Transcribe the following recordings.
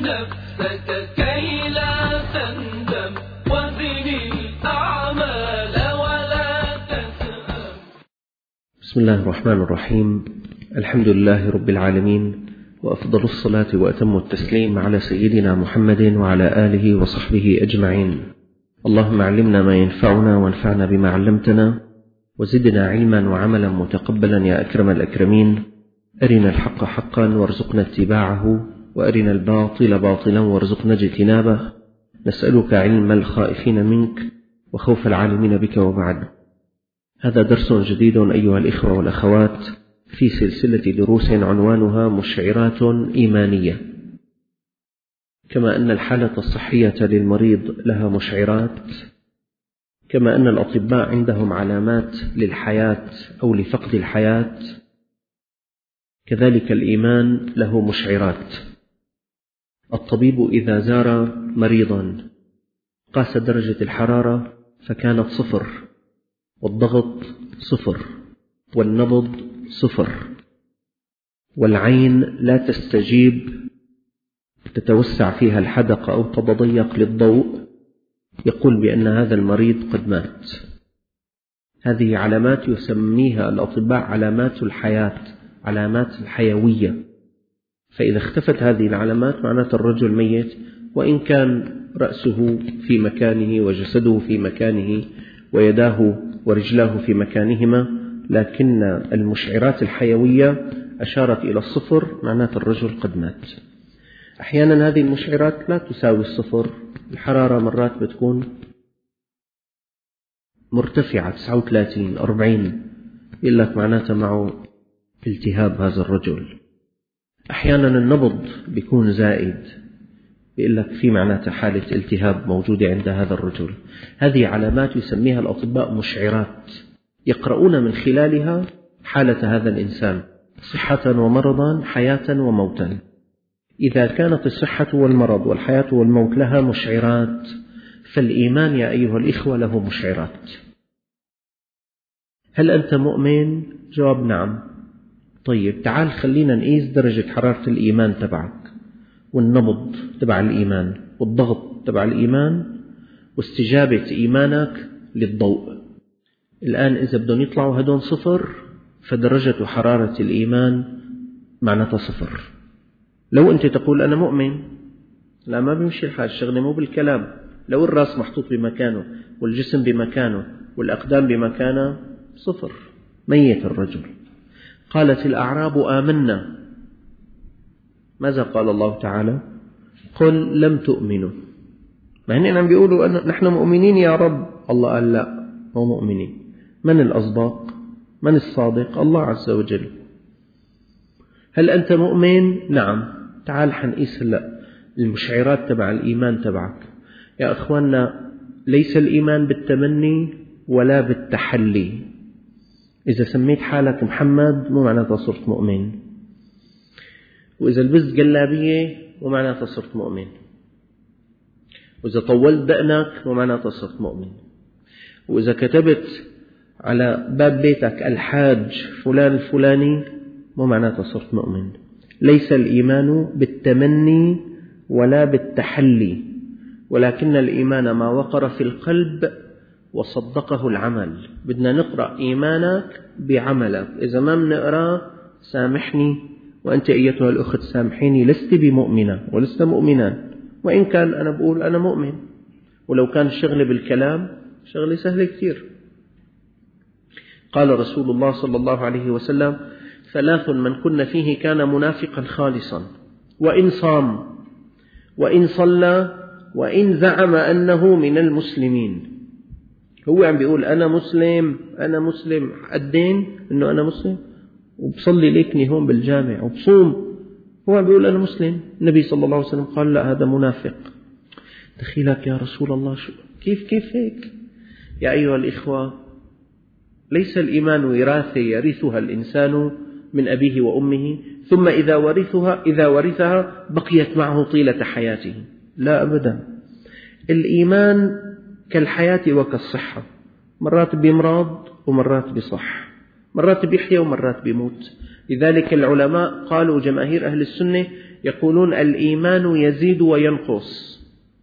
نفسك كي لا تندم وزن الأعمال ولا تسأم. بسم الله الرحمن الرحيم. الحمد لله رب العالمين، وأفضل الصلاة وأتم التسليم على سيدنا محمد وعلى آله وصحبه أجمعين. اللهم علمنا ما ينفعنا وانفعنا بما علمتنا، وزدنا علما وعملا متقبلا يا أكرم الأكرمين. أرنا الحق حقا وارزقنا اتباعه، وأرنا الباطل باطلا وارزقنا اجتنابه. نسألك علم الخائفين منك وخوف العالمين بك. وبعد، هذا درس جديد أيها الإخوة والأخوات في سلسلة دروس عنوانها مشعرات إيمانية. كما أن الحالة الصحية للمريض لها مشعرات، كما أن الأطباء عندهم علامات للحياة أو لفقد الحياة، كذلك الإيمان له مشعرات. الطبيب إذا زار مريضا قاس درجة الحرارة فكانت 0، والضغط 0، والنبض 0، والعين لا تستجيب، تتوسع فيها الحدقة أو تتضيق للضوء، يقول بأن هذا المريض قد مات. هذه علامات يسميها الأطباء علامات الحياة، علامات الحيوية. فإذا اختفت هذه العلامات معناته الرجل ميت، وإن كان رأسه في مكانه وجسده في مكانه ويداه ورجلاه في مكانهما، لكن المشعرات الحيوية أشارت إلى 0، معناته الرجل قد مات. أحيانا هذه المشعرات لا تساوي 0، الحرارة مرات بتكون مرتفعة 39 40، يقول لك معناته معه التهاب هذا الرجل. أحيانا النبض بيكون زائد، يقول لك في معناته حالة التهاب موجودة عند هذا الرجل. هذه علامات يسميها الأطباء مشعرات، يقرؤون من خلالها حالة هذا الإنسان، صحة ومرضا، حياة وموتا. إذا كانت الصحة والمرض والحياة والموت لها مشعرات، فالإيمان يا أيها الإخوة له مشعرات. هل أنت مؤمن؟ جواب نعم. طيب تعال خلينا نقيس درجة حرارة الإيمان تبعك، والنبض تبع الإيمان، والضغط تبع الإيمان، واستجابة إيمانك للضوء. الآن إذا بدهم يطلعوا هدون 0، فدرجة حرارة الإيمان معناتها 0. لو أنت تقول أنا مؤمن، لا، ما بيمشي الحال، الشغلة مو بالكلام. لو الرأس محطوط بمكانه والجسم بمكانه والأقدام بمكانه، 0، ميت الرجل. قالت الأعراب آمنا. ماذا قال الله تعالى؟ قل لم تؤمنوا. ما هن عم بيقولوا نحن مؤمنين يا رب. الله قال لا، مو مؤمنين. من الأصدق؟ من الصادق؟ الله عز وجل. هل أنت مؤمن؟ نعم. تعال حنقيس هلا المشعرات تبع الإيمان تبعك. يا أخواننا، ليس الإيمان بالتمني ولا بالتحلي. إذا سميت حالك محمد مو معناتها صرت مؤمن، وإذا لبست جلابية مو معناتها صرت مؤمن، وإذا طولت دقنك مو معناتها صرت مؤمن، وإذا كتبت على باب بيتك الحاج فلان الفلاني مو معناتها صرت مؤمن. ليس الإيمان بالتمني ولا بالتحلي، ولكن الإيمان ما وقر في القلب وصدقه العمل. بدنا نقرأ إيمانك بعملك. إذا ما بنقرأ سامحني، وأنت أيتها الأخت سامحيني، لست بمؤمنة ولست مؤمنا، وإن كان أنا بقول أنا مؤمن. ولو كان الشغل بالكلام شغل سهل كثير. قال رسول الله صلى الله عليه وسلم: 3 من كن فيه كان منافقا خالصا، وإن صام وإن صلى وإن زعم أنه من المسلمين. هو عم بيقول أنا مسلم، أنا مسلم، قدين أنه أنا مسلم، وبصلي ليكني هون بالجامع وبصوم، هو عم بيقول أنا مسلم. النبي صلى الله عليه وسلم قال لا، هذا منافق. دخيلك يا رسول الله، كيف هيك؟ يا أيها الإخوة، ليس الإيمان وراثة يرثها الإنسان من أبيه وأمه، ثم إذا ورثها بقيت معه طيلة حياته. لا أبدا. الإيمان كالحياة وكالصحة، مرات بيمرض ومرات بصح، مرات بيحيا ومرات بيموت. لذلك العلماء قالوا، جماهير أهل السنة، يقولون الإيمان يزيد وينقص،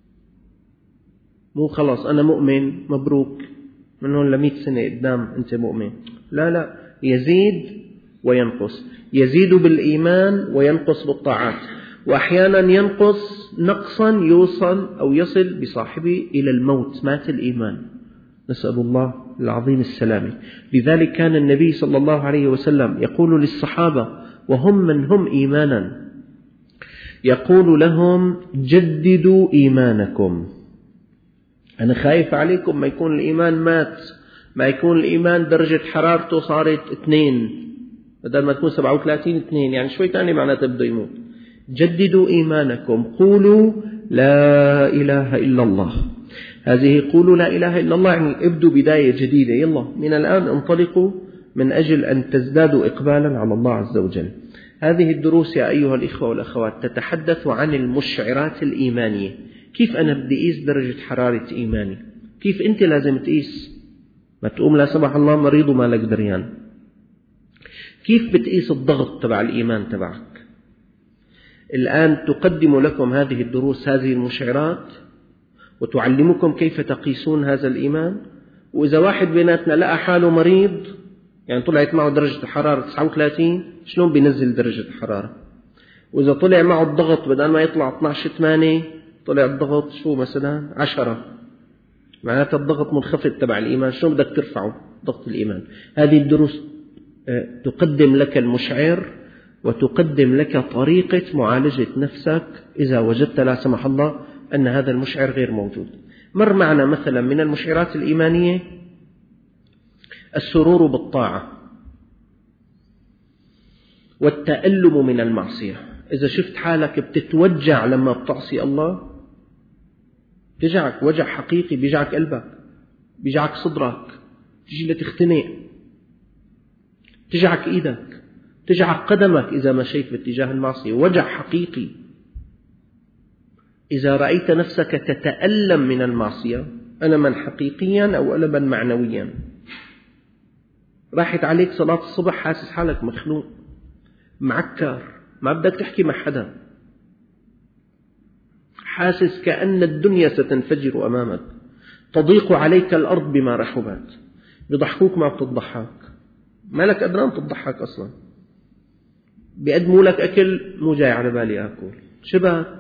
مو خلاص أنا مؤمن مبروك من هون ل100 سنة قدام أنت مؤمن، لا، يزيد وينقص، يزيد بالإيمان وينقص بالطاعات، وأحيانا ينقص نقصا يوصل أو يصل بصاحبه إلى الموت، مات الإيمان، نسأل الله العظيم السلامة. لذلك كان النبي صلى الله عليه وسلم يقول للصحابة وهم من هم إيمانا، يقول لهم جددوا إيمانكم، أنا خايف عليكم ما يكون الإيمان مات، ما يكون الإيمان درجة حرارته صارت 2 بدل ما تكون 37 2، يعني شوي تاني معناته بده يموت. جددوا إيمانكم، قولوا لا إله إلا الله. هذه قولوا لا إله إلا الله يعني ابدوا بداية جديدة، يلا من الآن انطلقوا من أجل أن تزدادوا إقبالا على الله عز وجل. هذه الدروس يا أيها الإخوة والأخوات تتحدث عن المشعرات الإيمانية. كيف أنا بدي أقيس درجة حرارة إيماني؟ كيف أنت لازم تقيس؟ ما تقوم لا سمح الله مريض وما لك دريان. كيف بتقيس الضغط تبع الإيمان تبعك؟ الآن تقدم لكم هذه الدروس هذه المشعرات وتعلمكم كيف تقيسون هذا الإيمان. وإذا واحد بيناتنا لقى حاله مريض، يعني طلعت معه درجة الحرارة 39، شلون بينزل درجة الحرارة؟ وإذا طلع معه الضغط بدل ما يطلع 12/8 طلع الضغط شو مثلا 10، معناته الضغط منخفض تبع الإيمان، شلون بدك ترفعه ضغط الإيمان؟ هذه الدروس تقدم لك المشعر وتقدم لك طريقة معالجة نفسك إذا وجدت لا سمح الله أن هذا المشعر غير موجود. مر معنا مثلا من المشعرات الإيمانية السرور بالطاعة والتألم من المعصية. إذا شفت حالك بتتوجع لما بتعصي الله، بيجعك وجع حقيقي، بيجعك قلبك، بيجعك صدرك، تجي لتختنق، تجعك إيدك، تجعك قدمك إذا مشيت باتجاه المعصية، وجع حقيقي. إذا رأيت نفسك تتألم من المعصية ألما حقيقيا أو ألما معنويا، راحت عليك صلاة الصبح حاسس حالك مخنوق معكر، ما بدك تحكي مع حدا، حاسس كأن الدنيا ستنفجر أمامك، تضيق عليك الأرض بما رحبت، بضحكوك ما بتضحك، ما لك أدران تضحك أصلا، بيقدموا لك أكل مو جاي على بالي أكل، شبك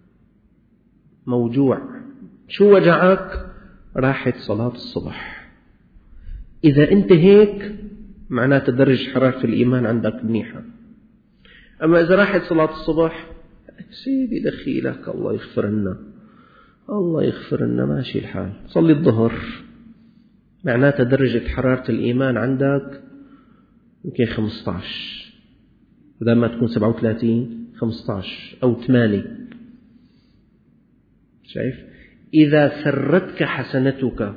موجوع، شو وجعك؟ راحت صلاة الصبح. إذا أنت هيك معناته درجة حرارة الإيمان عندك منيحة. أما إذا راحت صلاة الصبح سيدي دخيلك الله يغفر لنا الله يغفر لنا ماشي الحال، صلي الظهر، معناته درجة حرارة الإيمان عندك يمكن 15 بدل ما تكون 37 15 أو 8. شايف؟ إذا سرتك حسنتك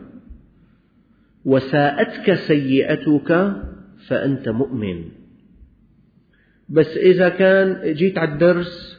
وساءتك سيئتك فأنت مؤمن. بس إذا كان جيت على الدرس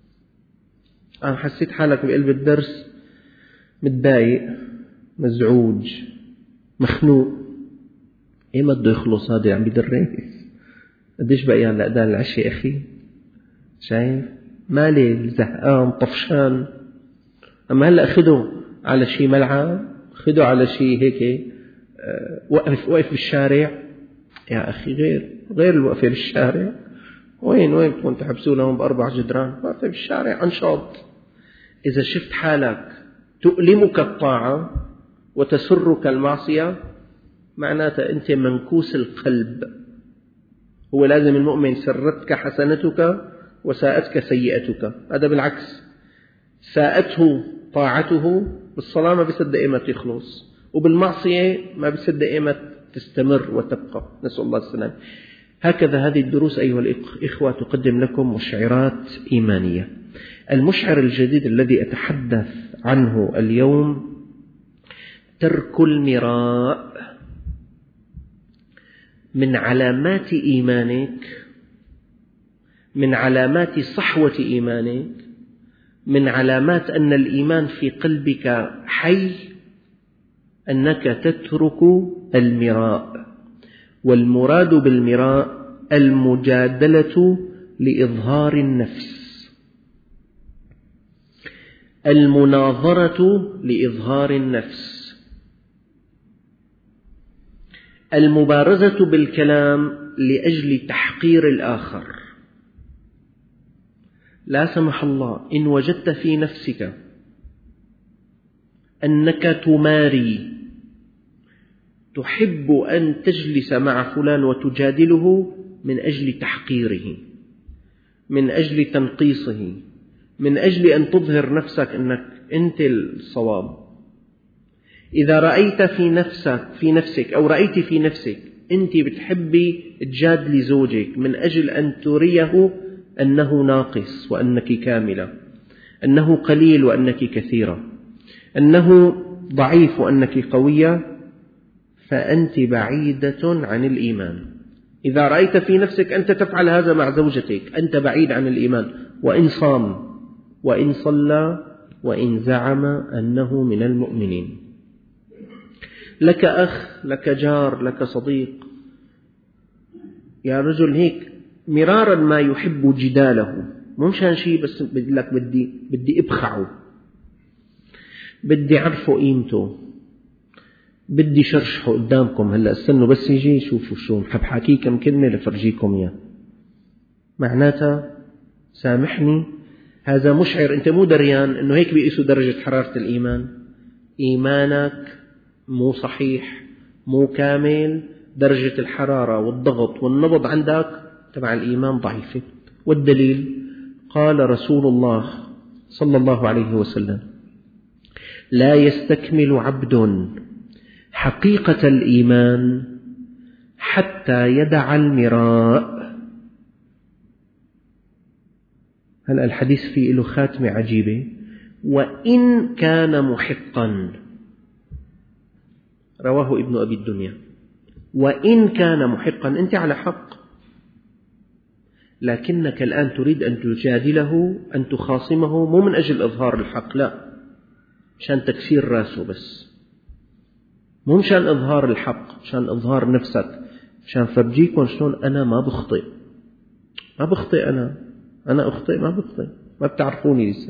حسيت حالك بقلب الدرس متضايق مزعوج مخنوق، إيه ما بده يخلص هذا عم بيدرس، قديش بقي على أذان العشاء أخي؟ شايف؟ مالي زهقان طفشان. أما هلأ خده على شيء ملعب، خده على شيء هيك وقف بالشارع، يا أخي غير الوقفة بالشارع. وين بتكون تحبسوا لهم ب4 جدران؟ وقفة بالشارع أنشاط. إذا شفت حالك تؤلمك الطاعة وتسرك المعصية معناته أنت منكوس القلب. هو لازم المؤمن سرتك حسنتك وساءتك سيئتك، هذا بالعكس، ساءته طاعته بالصلاة ما بيصدق إيمة تخلص، وبالمعصية ما بيصدق إيمة تستمر وتبقى، نسأل الله السلام. هكذا هذه الدروس أيها الإخوة تقدم لكم مشعرات إيمانية. المشعر الجديد الذي أتحدث عنه اليوم ترك المراء. من علامات إيمانك، من علامات صحوة إيمانك، من علامات أن الإيمان في قلبك حي أنك تترك المراء. والمراد بالمراء المجادلة لإظهار النفس. المناظرة لإظهار النفس، المبارزة بالكلام لأجل تحقير الآخر. لا سمح الله إن وجدت في نفسك أنك تماري، تحب أن تجلس مع فلان وتجادله من أجل تحقيره، من أجل تنقيصه، من أجل أن تظهر نفسك أنك أنت الصواب. إذا رأيت في نفسك أو رأيت في نفسك أنت بتحبي تجادلي زوجك من أجل أن تريه أنه ناقص وأنك كاملة، أنه قليل وأنك كثيرة، أنه ضعيف وأنك قوية، فأنت بعيدة عن الإيمان. إذا رأيت في نفسك أنت تفعل هذا مع زوجتك أنت بعيد عن الإيمان، وإن صام وإن صلى وإن زعم أنه من المؤمنين. لك أخ، لك جار، لك صديق، يا رجل هيك مرارا ما يحب جداله، مو مشان شيء، بس لك بدي أبخعه، بدي أعرفه قيمته، بدي شرشحه قدامكم. هلأ استنوا بس يجي شوفوا شو حبحكي كم كلمة لفرجيكم إياه. معناتها سامحني، هذا مشعر أنت مو دريان أنه هيك بيقيسوا درجة حرارة الإيمان. إيمانك مو صحيح، مو كامل، درجة الحرارة والضغط والنبض عندك تبع الإيمان ضعيفة. والدليل قال رسول الله صلى الله عليه وسلم: لا يستكمل عبد حقيقة الإيمان حتى يدع المراء. هلأ الحديث فيه له خاتمة عجيبة: وإن كان محقا. رواه ابن أبي الدنيا. وإن كان محقا، أنت على حق، لكنك الآن تريد أن تجادله، أن تخاصمه، مو من أجل إظهار الحق، لا، مشان تكسير راسه بس، مو مشان إظهار الحق، مشان إظهار نفسك، مشان فرجيكم شلون أنا ما بخطئ. أنا أخطئ، ما بخطئ، ما بتعرفوني لسه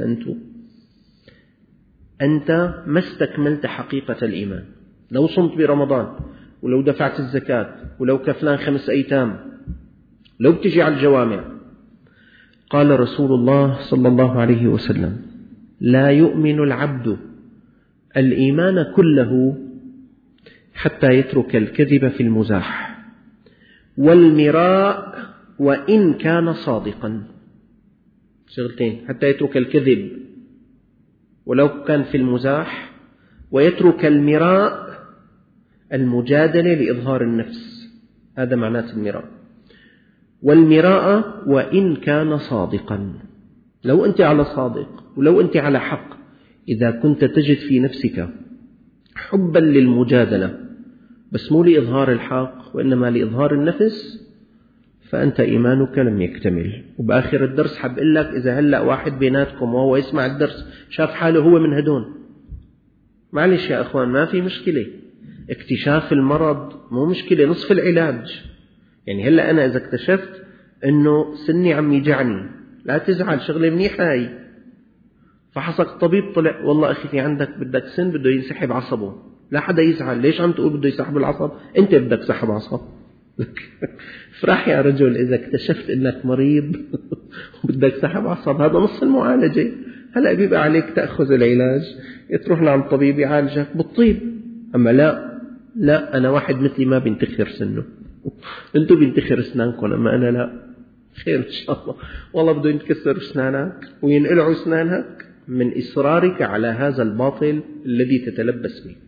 أنت ما استكملت حقيقة الإيمان. لو صمت برمضان، ولو دفعت الزكاة، ولو كفلان 5 أيتام، لو بتجي على الجوامع. قال رسول الله صلى الله عليه وسلم: لا يؤمن العبد الإيمان كله حتى يترك الكذب في المزاح والمراء وإن كان صادقا. شغلتين: حتى يترك الكذب ولو كان في المزاح، ويترك المراء المجادلة لإظهار النفس، هذا معنات المراء. والمراء وإن كان صادقا، لو أنت على صادق ولو أنت على حق، إذا كنت تجد في نفسك حبا للمجادلة بس مو لإظهار الحق وإنما لإظهار النفس، فأنت إيمانك لم يكتمل. وبآخر الدرس حب أقول لك: إذا هلأ واحد بيناتكم وهو يسمع الدرس شاف حاله هو من هدون، معلش يا أخوان، ما في مشكلة. اكتشاف المرض مو مشكلة، نصف العلاج. يعني هلأ أنا إذا اكتشفت أنه سني عم يجعني، لا تزعل، شغلة منيحة هاي. فحصك طبيب طلع والله أخي في عندك بدك سن بده ينسحب عصبه، لا حدا يزعل. ليش عم تقول بده يسحب العصب؟ أنت بدك سحب عصب. فرح يا رجل إذا اكتشفت أنك مريض وبدك سحب عصب، هذا نص المعالجة. هلأ بيبقى عليك تأخذ العلاج، تروح لعند طبيب يعالجك بالطيب. أما لا أنا واحد مثلي ما بينتخر سنه، أنتوا بينتخر أسنانكم، أما أنا لا. خير إن شاء الله. والله بده ينكسر أسنانك وينقلعوا أسنانك من إصرارك على هذا الباطل الذي تتلبس به.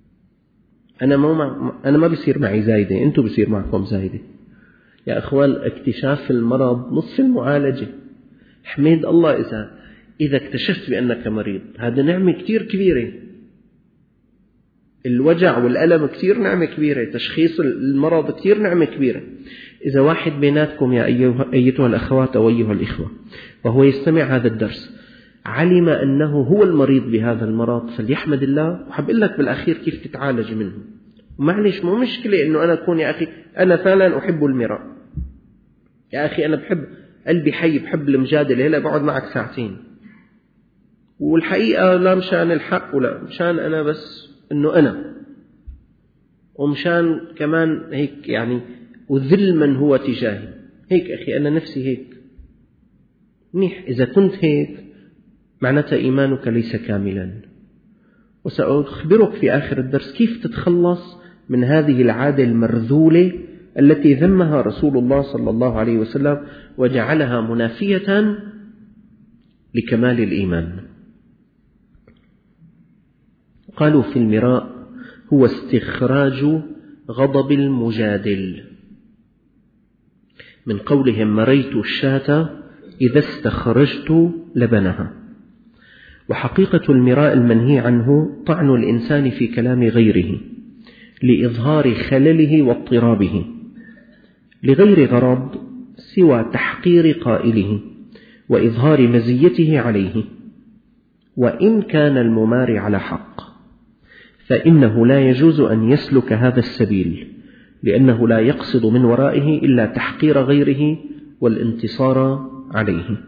أنا ما بيصير معي زايدة، أنتوا بيصير معكم زايدة يا أخوان. اكتشاف المرض نصف المعالجة. حميد الله إذا اكتشفت بأنك مريض، هذا نعمة كتير كبيرة. الوجع والألم كتير نعمة كبيرة، تشخيص المرض كتير نعمة كبيرة. إذا واحد بيناتكم يا أيتها الأخوات أو أيها الإخوة وهو يستمع هذا الدرس علم أنه هو المريض بهذا المرض، فليحمد الله. وحب أقول لك بالأخير كيف تتعالج منه. معلش، مو مشكلة إنه أنا أكون يا أخي أنا فعلا أحب المراء، يا أخي أنا بحب قلبي حي، بحب المجادلة، هلا بقعد معك ساعتين. والحقيقة لا مشان الحق ولا مشان أنا، بس إنه أنا، ومشان كمان هيك يعني وذل من هو تجاهي. هيك أخي أنا نفسي هيك منيح. إذا كنت هيك معناتها إيمانك ليس كاملا. وسأخبرك في آخر الدرس كيف تتخلص من هذه العادة المرذولة التي ذمها رسول الله صلى الله عليه وسلم وجعلها منافية لكمال الإيمان. قالوا في المراء هو استخراج غضب المجادل، من قولهم مريت الشاة إذا استخرجت لبنها. وحقيقة المراء المنهي عنه طعن الإنسان في كلام غيره لإظهار خلله واضطرابه لغير غرض سوى تحقير قائله وإظهار مزيته عليه. وإن كان المماري على حق فإنه لا يجوز أن يسلك هذا السبيل، لأنه لا يقصد من ورائه إلا تحقير غيره والانتصار عليه.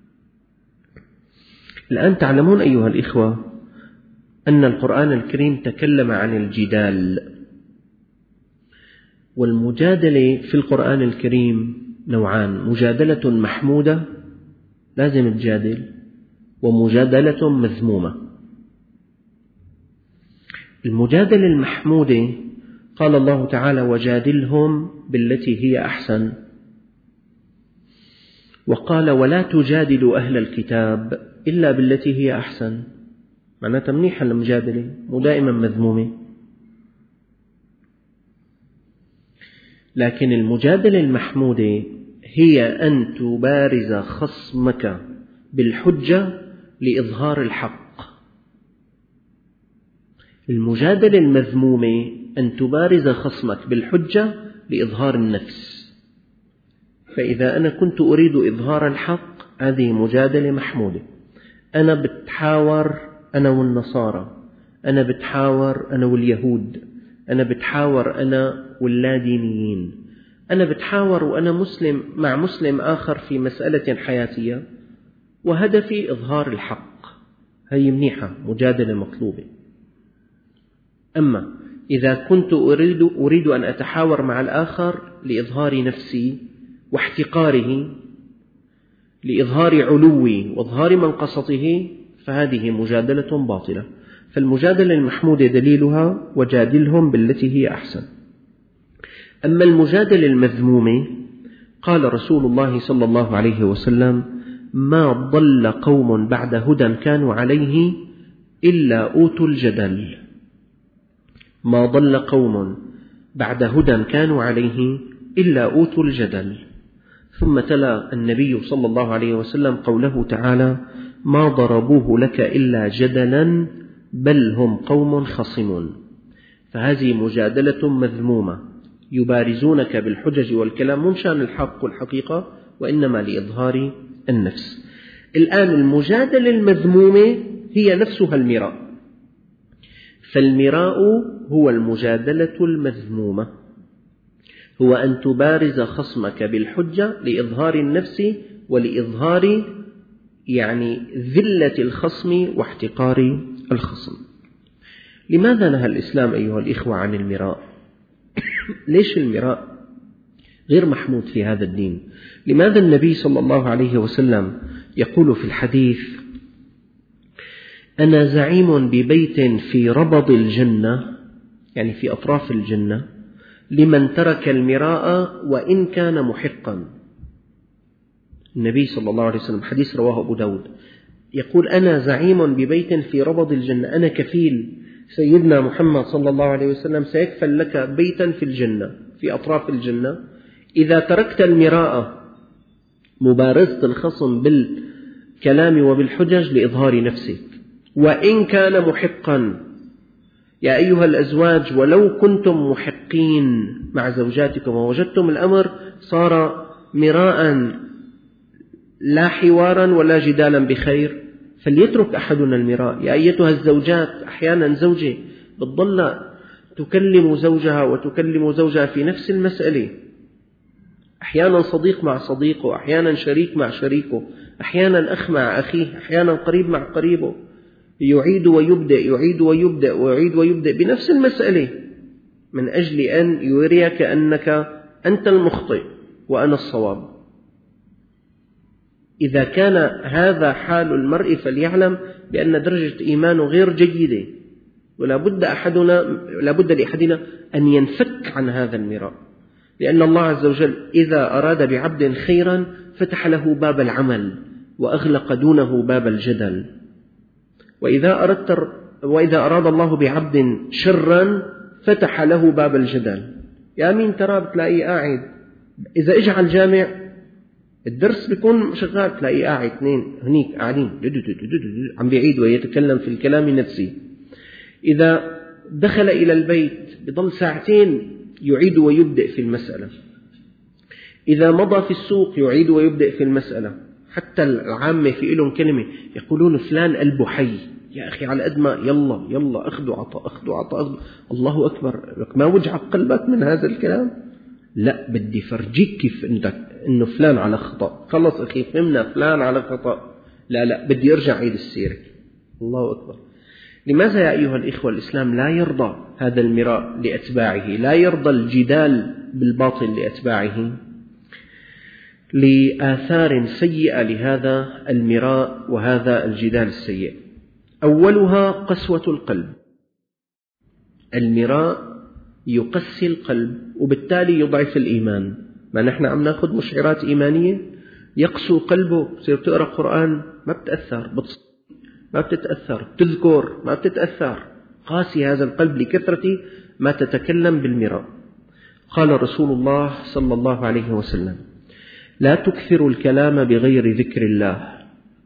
الآن تعلمون أيها الإخوة أن القرآن الكريم تكلم عن الجدال، والمجادلة في القرآن الكريم نوعان: مجادلة محمودة لازم تجادل، ومجادلة مذمومة. المجادلة المحمودة قال الله تعالى وجادلهم بالتي هي أحسن، وقال ولا تجادلوا أهل الكتاب إلا بالتي هي أحسن. معناتها منيحة المجادلة، مو دائما مذمومة. لكن المجادلة المحمودة هي أن تبارز خصمك بالحجة لإظهار الحق. المجادلة المذمومة أن تبارز خصمك بالحجة لإظهار النفس. فإذا أنا كنت أريد إظهار الحق هذه مجادلة محمودة. أنا بتحاور أنا والنصارى، أنا بتحاور أنا واليهود، أنا بتحاور أنا واللادينيين، أنا بتحاور وأنا مسلم مع مسلم آخر في مسألة حياتية، وهدفي إظهار الحق. هي منيحة، مجادلة مطلوبة. أما إذا كنت أريد أن أتحاور مع الآخر لإظهار نفسي واحتقاره، لإظهار علوي وإظهار منقصته، فهذه مجادلة باطلة. فالمجادلة المحمودة دليلها وجادلهم بالتي هي أحسن. أما المجادلة المذمومة قال رسول الله صلى الله عليه وسلم ما ضل قوم بعد هدى كانوا عليه إلا أوتوا الجدل. ما ضل قوم بعد هدى كانوا عليه إلا أوتوا الجدل. ثم تلا النبي صلى الله عليه وسلم قوله تعالى ما ضربوه لك إلا جدلا بل هم قوم خصمون. فهذه مجادلة مذمومة، يبارزونك بالحجج والكلام مو مشان الحق والحقيقة، وإنما لإظهار النفس. الآن المجادلة المذمومة هي نفسها المراء. فالمراء هو المجادلة المذمومة، هو أن تبارز خصمك بالحجة لإظهار النفس ولإظهار ذلة الخصم واحتقار الخصم. لماذا نهى الإسلام أيها الإخوة عن المراء؟ ليش المراء غير محمود في هذا الدين؟ لماذا النبي صلى الله عليه وسلم يقول في الحديث أنا زعيم ببيت في ربض الجنة، يعني في أطراف الجنة، لمن ترك المراء وإن كان محقا. النبي صلى الله عليه وسلم حديث رواه أبو داود يقول أنا زعيم ببيت في ربض الجنة، أنا كفيل سيدنا محمد صلى الله عليه وسلم سيكفل لك بيتا في الجنة في أطراف الجنة إذا تركت المراء، مبارزة الخصم بالكلام وبالحجج لإظهار نفسك، وإن كان محقا. يا أيها الأزواج ولو كنتم محقين مع زوجاتكم ووجدتم الأمر صار مراء لا حوارا ولا جدالا بخير فليترك أحدنا المراء. يا أيتها الزوجات، أحيانا زوجة بتضل تكلم زوجها وتكلم زوجها في نفس المسألة، أحيانا صديق مع صديقه، أحيانا شريك مع شريكه، أحيانا أخ مع أخيه، أحيانا قريب مع قريبه، يعيد ويبدأ يعيد ويبدأ ويعيد ويبدأ بنفس المسألة من أجل أن يريك أنك أنت المخطئ وأنا الصواب. إذا كان هذا حال المرء فليعلم بأن درجة إيمانه غير جيدة، ولا بد لأحدنا أن ينفك عن هذا المراء، لأن الله عز وجل إذا أراد بعبد خيرا فتح له باب العمل وأغلق دونه باب الجدل، وإذا أراد الله بعبد شرا فتح له باب الجدل. يا مين ترى بتلاقيه قاعد، إذا إجى على الجامع الدرس بيكون شغال تلاقيه قاعد اثنين هنيك قاعدين عم بيعيد ويتكلم في الكلام نفسه. إذا دخل إلى البيت بضل ساعتين يعيد ويبدأ في المسألة. إذا مضى في السوق يعيد ويبدأ في المسألة. حتى العامة في لهم كلمة يقولون فلان قلبه حي. يا أخي على قد ما يلا أخذوا عطاء الله أكبر، ما وجعك قلبك من هذا الكلام؟ لا، بدي فرجيك كيف إنه فلان على خطأ. خلص أخي فهمنا فلان على خطأ، لا بدي أرجع عيد السيرة. الله أكبر. لماذا يا أيها الإخوة الإسلام لا يرضى هذا المراء لأتباعه، لا يرضى الجدال بالباطل لأتباعه؟ لآثار سيئة لهذا المراء وهذا الجدال السيء. أولها قسوة القلب. المراء يقسي القلب وبالتالي يضعف الإيمان. ما نحن عم ناخذ مشعرات إيمانية، يقسو قلبه، تصير تقرأ قرآن ما بتأثر، ما بتتأثر، تذكر ما بتتأثر، قاسي هذا القلب لكثرة ما تتكلم بالمراء. قال رسول الله صلى الله عليه وسلم: لا تكثروا الكلام بغير ذكر الله،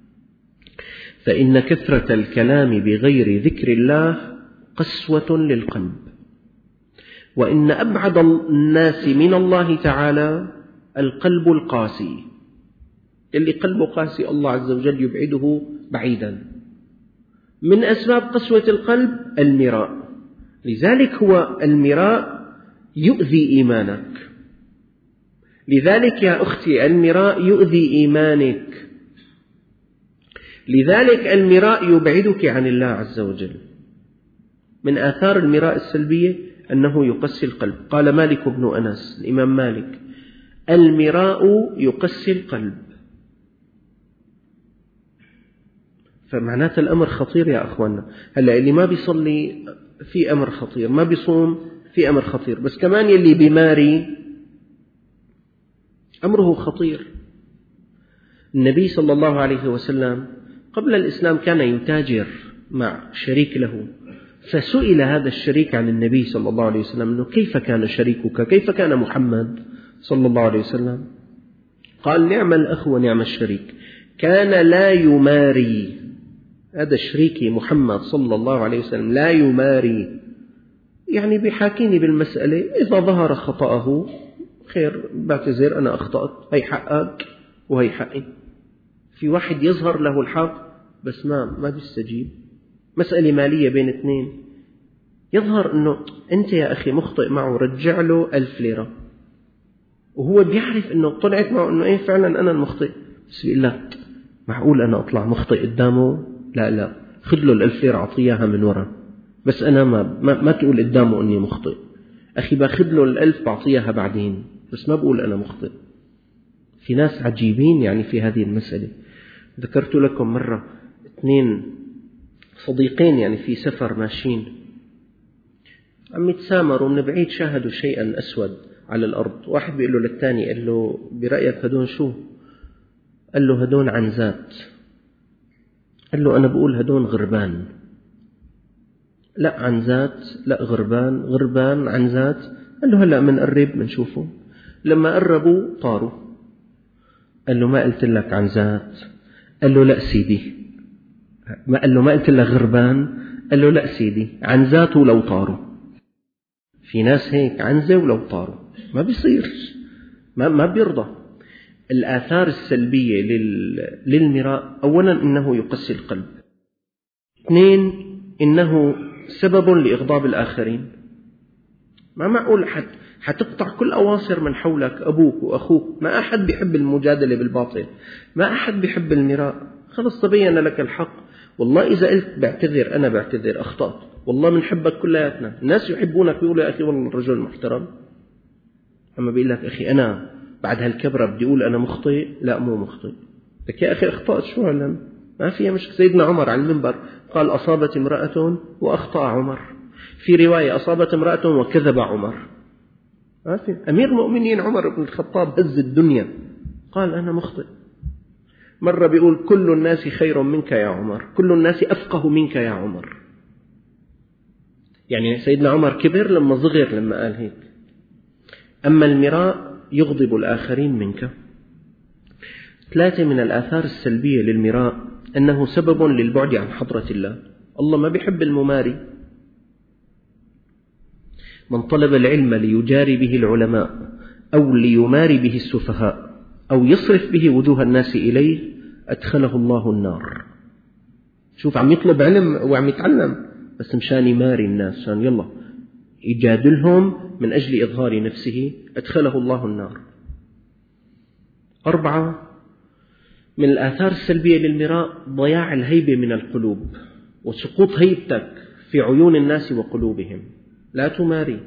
فإن كثرة الكلام بغير ذكر الله قسوة للقلب، وإن أبعد الناس من الله تعالى القلب القاسي. اللي قلبه قاسي الله عز وجل يبعده بعيدا. من أسباب قسوة القلب المراء، لذلك هو المراء يؤذي إيمانك. لذلك يا أختي المراء يؤذي إيمانك، لذلك المراء يبعدك عن الله عز وجل. من آثار المراء السلبية أنه يقسي القلب. قال مالك بن أنس، الإمام مالك: المراء يقسي القلب. فمعنات الأمر خطير يا أخوانا. هلأ اللي ما بيصلي في أمر خطير، ما بيصوم في أمر خطير، بس كمان يلي بيماري أمره خطير. النبي صلى الله عليه وسلم قبل الإسلام كان يتاجر مع شريك له، فسئل هذا الشريك عن النبي صلى الله عليه وسلم أنه كيف كان شريكك، كيف كان محمد صلى الله عليه وسلم؟ قال: نعم الأخ ونعم الشريك، كان لا يماري. هذا شريكي محمد صلى الله عليه وسلم لا يماري، يعني بيحاكيني بالمسألة، إذا ظهر خطأه خير بعتذر أنا أخطأت، هي حقك وهي حقي. في واحد يظهر له الحق بس ما بيستجيب. مسألة مالية بين اثنين، يظهر أنه أنت يا أخي مخطئ معه، رجع له 1000 ليرة، وهو بيعرف أنه طلعت معه أنه إيه فعلا أنا المخطئ، بس بيقول لك معقول أنا أطلع مخطئ قدامه؟ لا خذ له 1000 ليرة أعطيها من وراء، بس أنا ما تقول قدامه أني مخطئ. أخي باخذ له 1000 بعطيها بعدين، بس ما بقول أنا مخطئ. في ناس عجيبين يعني في هذه المسألة. ذكرت لكم مرة 2 صديقين يعني في سفر ماشيين، عم يتسامروا من بعيد شاهدوا شيئا أسود على الأرض. واحد بيقول له للثاني، قال له: برأيك هدون شو؟ قال له: هدون عنزات. قال له: أنا بقول هدون غربان. لا عنزات، لا غربان عنزات. قال له: هلأ منقرب منشوفه. لما قربوا طاروا. قال له: ما قلت لك عنزات؟ قال له: لا سيدي. قال له: ما قلت لك غربان؟ قال له: لا سيدي، عنزات ولو طاروا. في ناس هيك عنزة ولو طاروا، ما بيصير، ما بيرضى. الآثار السلبية للمراء: أولا إنه يقسي القلب، 2 إنه سبب لإغضاب الآخرين. ما معقول حتقطع كل أواصر من حولك، أبوك وأخوك. ما أحد بيحب المجادلة بالباطل، ما أحد بيحب المراء. خلص تبين لك الحق والله إذا قلت بعتذر، أنا بعتذر، أخطأت، والله بنحبك كلياتنا، الناس يحبونك بيقولوا يا أخي والله الرجل محترم. أما بيقول لك أخي أنا بعد هالكبرة بدي أقول أنا مخطئ، لا مو مخطئ، لك يا أخي أخطأت شو علم، ما فيها مشكلة. سيدنا عمر على المنبر قال أصابت امرأة وأخطأ عمر، في رواية أصابت امرأة وكذب عمر. ما في. أمير المؤمنين عمر بن الخطاب هز الدنيا، قال أنا مخطئ. مرة بيقول كل الناس خير منك يا عمر، كل الناس أفقه منك يا عمر. يعني سيدنا عمر كبر لما صغر لما قال هيك. أما المراء يغضب الآخرين منك. 3 من الآثار السلبية للمراء أنه سبب للبعد عن حضرة الله. الله ما بيحب المماري. من طلب العلم ليجاري به العلماء أو ليماري به السفهاء أو يصرف به وجوه الناس إليه أدخله الله النار. شوف عم يطلب علم وعم يتعلم بس مشان يماري الناس، مشان يلا يجادلهم من أجل إظهار نفسه، أدخله الله النار. 4 من الآثار السلبية للمراء ضياع الهيبة من القلوب وسقوط هيبتك في عيون الناس وقلوبهم، لا تماري.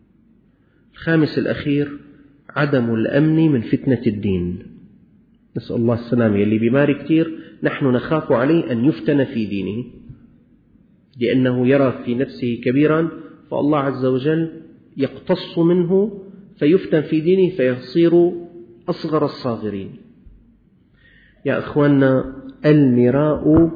5 الأخير عدم الأمن من فتنة الدين. نسأل الله السلامة. يلي بيماري كتير نحن نخاف عليه أن يفتن في دينه لأنه يرى في نفسه كبيرا، فالله عز وجل يقتص منه فيفتن في دينه فيصير أصغر الصاغرين. يا أخواننا، المراء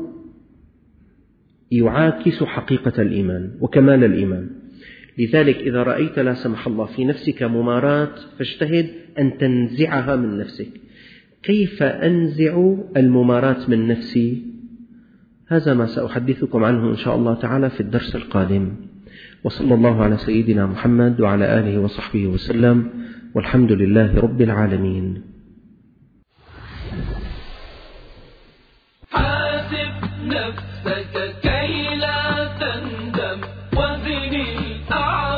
يعاكس حقيقة الإيمان وكمال الإيمان. لذلك إذا رأيت لا سمح الله في نفسك مماراة فاجتهد أن تنزعها من نفسك. كيف أنزع المماراة من نفسي؟ هذا ما سأحدثكم عنه إن شاء الله تعالى في الدرس القادم. وصلى الله على سيدنا محمد وعلى آله وصحبه وسلم، والحمد لله رب العالمين. حاسب نفسك كي لا تندم وزن الأعمال